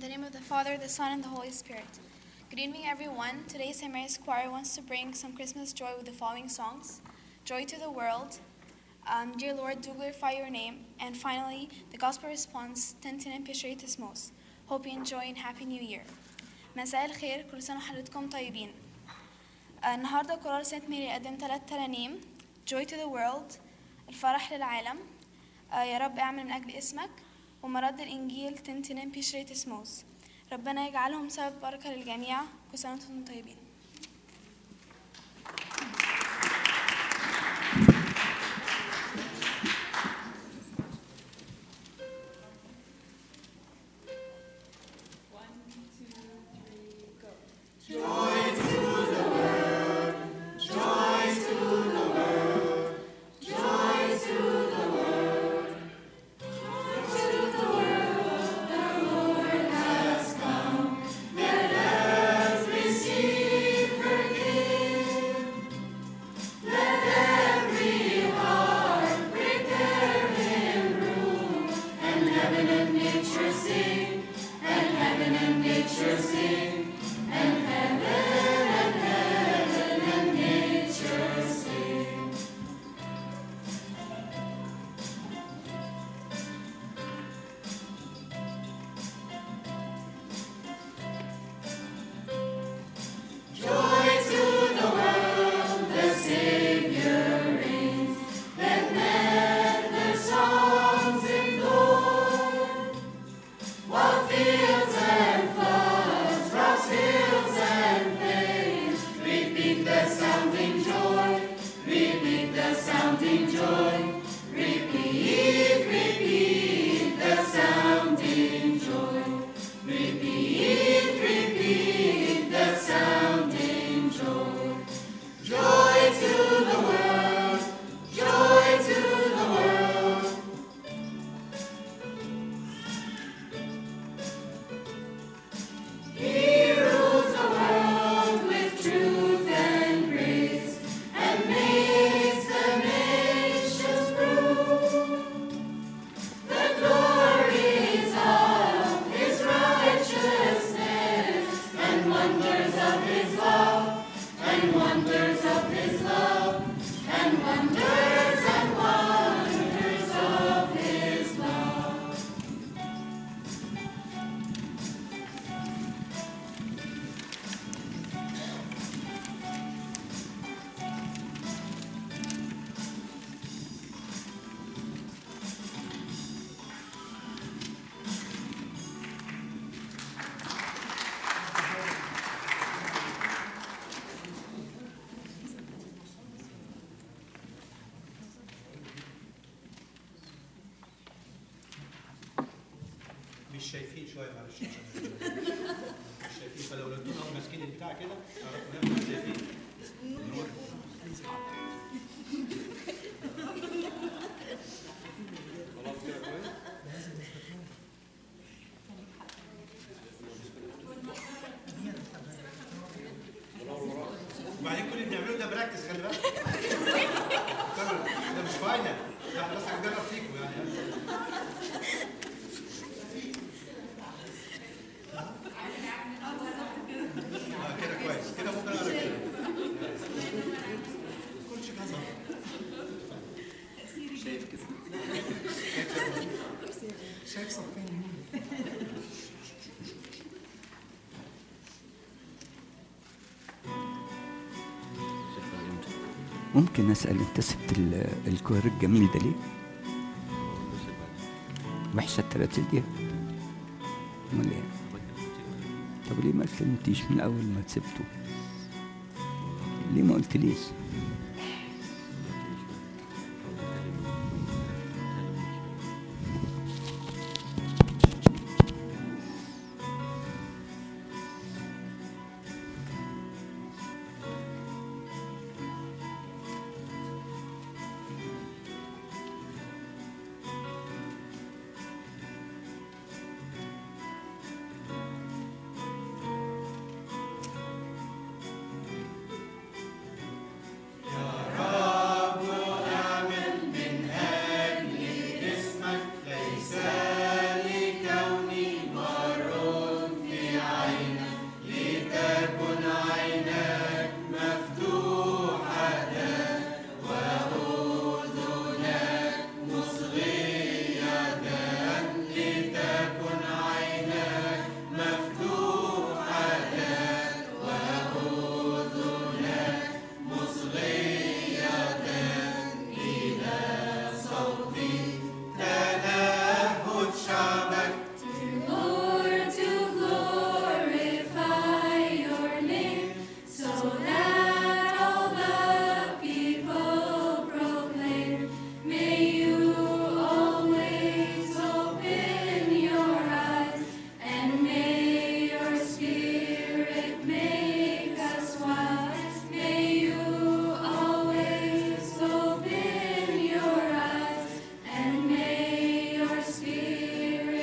the name of the Father, the Son, and the Holy Spirit. Good evening, everyone. Today, St. Mary's Choir wants to bring some Christmas joy with the following songs. Joy to the World, Dear Lord, do glorify your name, and finally, the Gospel response, Tentinem Pishetismos. Hope you enjoy and Happy New Year. مساء الخير، كل سنة وحضرتكم طيبين. النهاردة قرار سانت ماري قدم 3 ترانيم. Joy to the World، الفرح للعالم، يا رب اعمل من أجل اسمك، ومرد الإنجيل تنتنم بيشريتسموس. ربنا يجعلهم سبب بركة للجميع. كل سنة وانتم طيبين. مش شايفين شويه معلش مش شايفين فلو ردونا هم ماسكين البتاع كده تعرفوا مش شايفين خلاص كده كويس وبعدين كل اللي بنعمله ده براكتس خلي بالك ده مش فاينل احنا بس هنجرب فيكم يعني كده كويس كده ممكن اقرا كده كل شيء حصل شايف كده شايف صفين ممكن اسال انت سبت الكوير الجميل ده ليه؟ وحشه التراتيل دي؟ امال ايه؟ طب ليه ما كلمتيش من اول ما سبته؟ ليه ما قلتليش؟ يا Spirit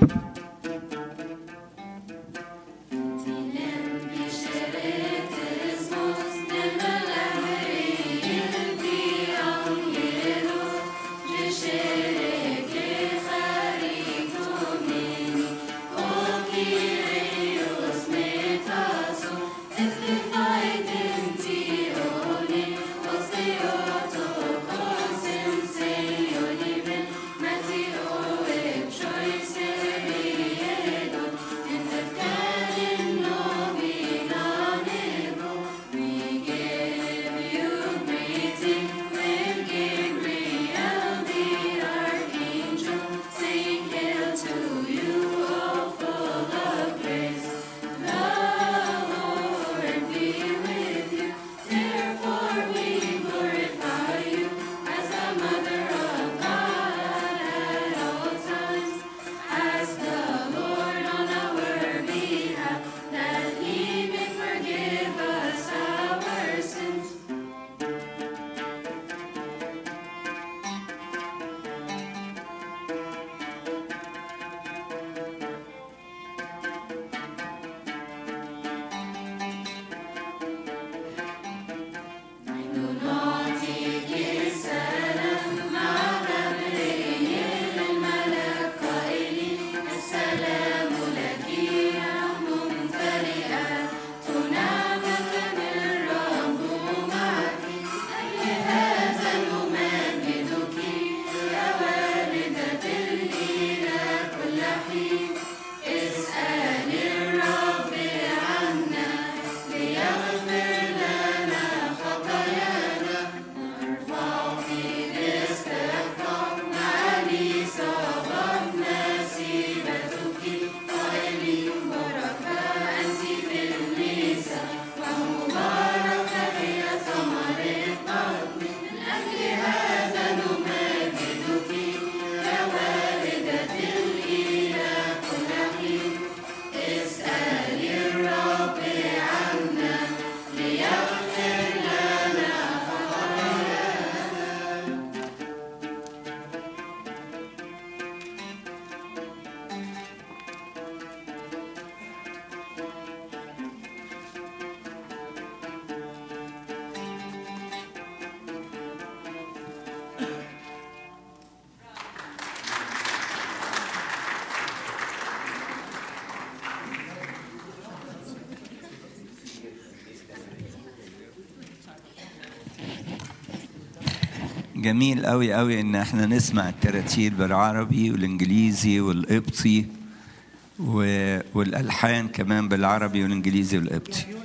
جميل قوي قوي ان احنا نسمع التراتيل بالعربي والانجليزي والقبطي والالحان كمان بالعربي والانجليزي والقبطي.